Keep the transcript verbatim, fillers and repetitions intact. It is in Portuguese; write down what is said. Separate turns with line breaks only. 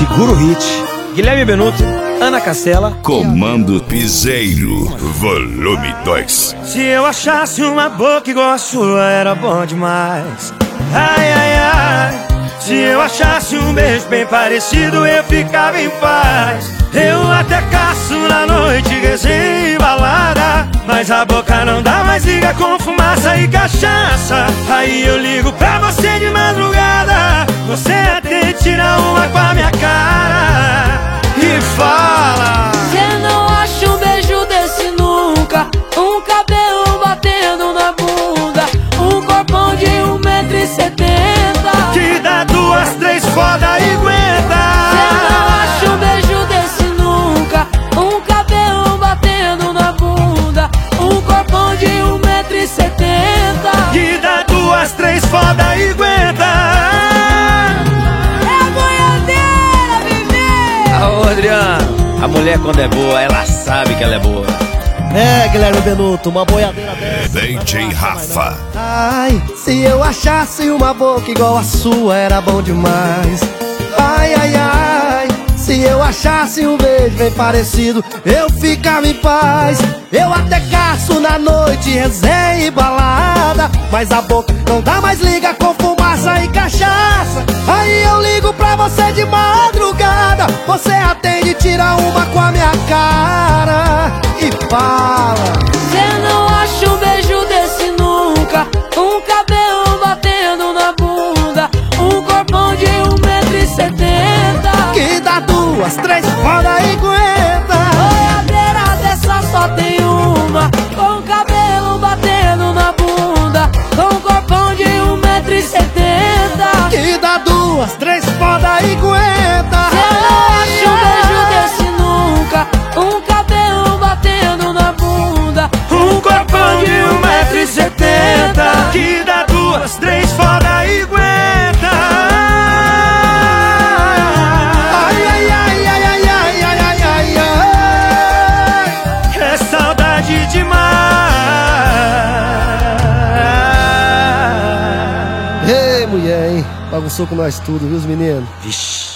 Segura o hit. Guilherme Benuto, Ana Castela.
Comando Piseiro, volume dois.
Se eu achasse uma boca igual a sua, era bom demais. Ai, ai, ai. Se eu achasse um beijo bem parecido, eu ficava em paz. Eu até caço na noite, resenha e balada, mas a boca não dá mais, liga com fumaça e cachaça. Aí eu ligo pra você de madrugada, você até tira uma com a minha cara e fala:
cê não acha um beijo desse nunca, um cabelo batendo na bunda, um corpão de um metro e setenta,
que dá duas, três foda e aguenta.
cê não acha um beijo desse nunca, um cabelo batendo na bunda, um corpão de um metro e setenta,
que dá duas, três foda e aguenta.
É a boiadeira, bebê!
Ô, Adriano, a mulher quando é boa, ela sabe que ela é boa.
É, Guilherme Benuto, uma boiadeira dessa.
D J Rafa.
Ai, se eu achasse uma boca igual a sua, era bom demais. Ai, ai, ai. Se eu achasse um beijo bem parecido, eu ficava em paz. Eu até caço na noite, resenha e balada, mas a boca não dá mais, liga com fumaça e cachaça. Aí eu ligo pra você de madrugada, você atende, tira uma com a minha cara e fala:
cê não acha um beijo desse nunca, um cabelo batendo na bunda, um corpão de um metro e setenta,
que dá duas, três, foda e aguenta.
boiadeira dessa só tem uma, com cabelo batendo na bunda, com corpão de um metro e setenta,
Que dá duas, três, foda e aguenta.
cê não acha um beijo desse nunca, um cabelo batendo na bunda,
Um corpão de um metro e setenta, que dá duas, três foda e aguenta.
Ai, ai, ai, ai, ai, ai, ai, ai, ai, ai.
É saudade demais.
Ei, mulher, hein? Bagunçou com nós tudo, viu, os meninos?
Vixe.